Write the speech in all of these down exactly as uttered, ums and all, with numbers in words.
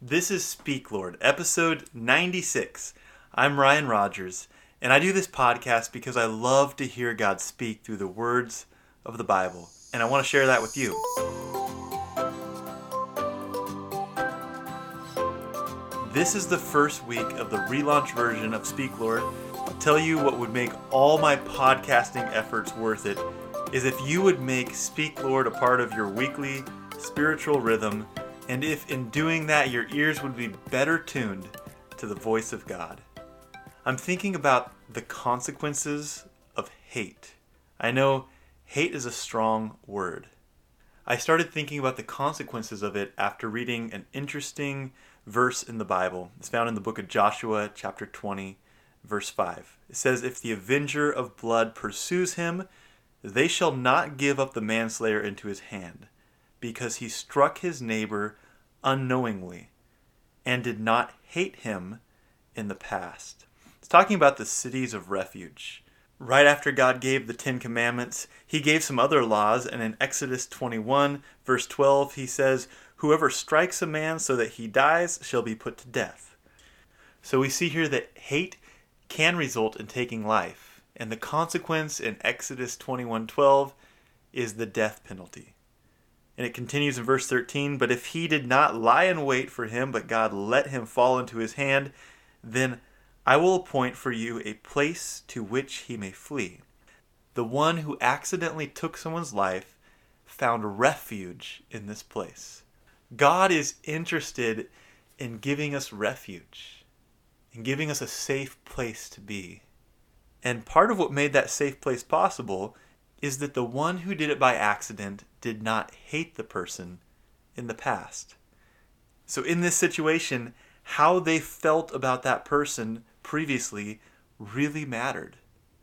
This is Speak Lord, episode ninety-six. I'm Ryan Rogers, and I do this podcast because I love to hear God speak through the words of the Bible, and I want to share that with you. This is the first week of the relaunch version of Speak Lord. I'll tell you what would make all my podcasting efforts worth it is if you would make Speak Lord a part of your weekly spiritual rhythm, and if in doing that your ears would be better tuned to the voice of God. I'm thinking about the consequences of hate. I know hate is a strong word. I started thinking about the consequences of it after reading an interesting verse in the Bible. It's found in the book of Joshua, chapter twenty, verse five. It says, "If the avenger of blood pursues him, they shall not give up the manslayer into his hand, because he struck his neighbor unknowingly and did not hate him in the past." It's talking about the cities of refuge. Right after God gave the Ten Commandments, he gave some other laws, and in Exodus twenty-one, verse twelve, he says, "Whoever strikes a man so that he dies shall be put to death." So we see here that hate can result in taking life, and the consequence in Exodus twenty-one twelve is the death penalty. And it continues in verse thirteen, "But if he did not lie in wait for him, but God let him fall into his hand, then I will appoint for you a place to which he may flee." The one who accidentally took someone's life found refuge in this place. God is interested in giving us refuge, in giving us a safe place to be. And part of what made that safe place possible is that the one who did it by accident did not hate the person in the past. So in this situation, how they felt about that person previously really mattered.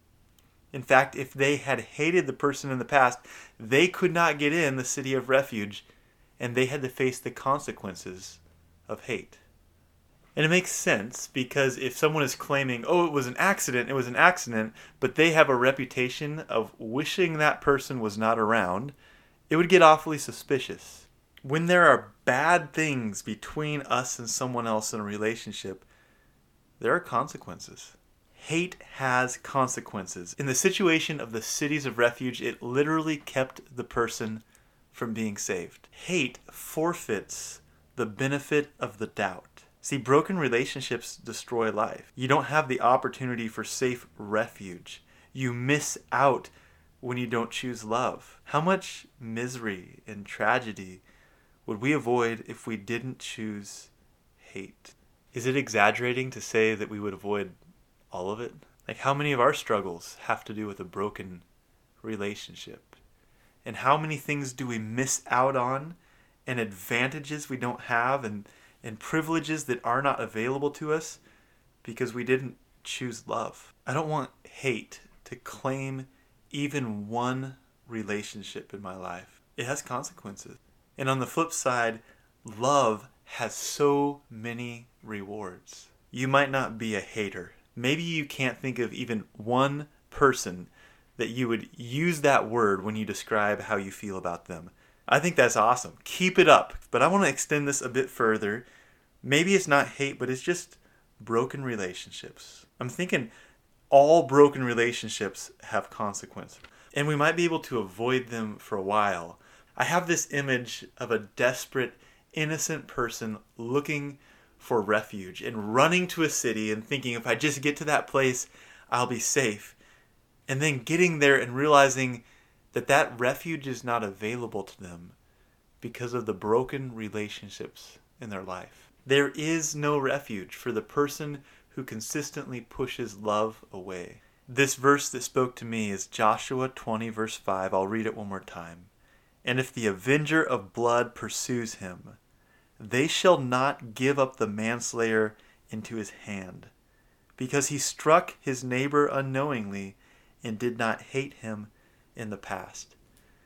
In fact, if they had hated the person in the past, they could not get in the city of refuge, and they had to face the consequences of hate. And it makes sense, because if someone is claiming, oh, it was an accident, it was an accident, but they have a reputation of wishing that person was not around, it would get awfully suspicious. When there are bad things between us and someone else in a relationship, there are consequences. Hate has consequences. In the situation of the cities of refuge, it literally kept the person from being saved. Hate forfeits the benefit of the doubt. See, broken relationships destroy life. You don't have the opportunity for safe refuge. You miss out when you don't choose love. How much misery and tragedy would we avoid if we didn't choose hate? Is it exaggerating to say that we would avoid all of it? Like, how many of our struggles have to do with a broken relationship? And how many things do we miss out on, and advantages we don't have, and and privileges that are not available to us because we didn't choose love? I don't want hate to claim even one relationship in my life. It has consequences. And on the flip side, love has so many rewards. You might not be a hater. Maybe you can't think of even one person that you would use that word when you describe how you feel about them. I think that's awesome. Keep it up. But I want to extend this a bit further. Maybe it's not hate, but it's just broken relationships. I'm thinking all broken relationships have consequences, and we might be able to avoid them for a while. I have this image of a desperate, innocent person looking for refuge and running to a city and thinking, if I just get to that place, I'll be safe. And then getting there and realizing that that refuge is not available to them because of the broken relationships in their life. There is no refuge for the person who consistently pushes love away. This verse that spoke to me is Joshua twenty, verse five. I'll read it one more time. "And if the avenger of blood pursues him, they shall not give up the manslayer into his hand, because he struck his neighbor unknowingly and did not hate him in the past."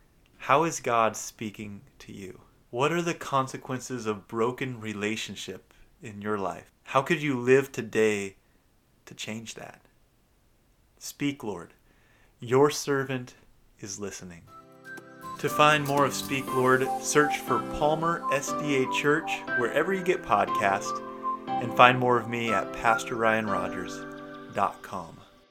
How is God speaking to you? What are the consequences of broken relationship in your life? How could you live today to change that? Speak, Lord. Your servant is listening. To find more of Speak Lord, search for Palmer S D A Church wherever you get podcasts, and find more of me at pastor ryan rogers dot com.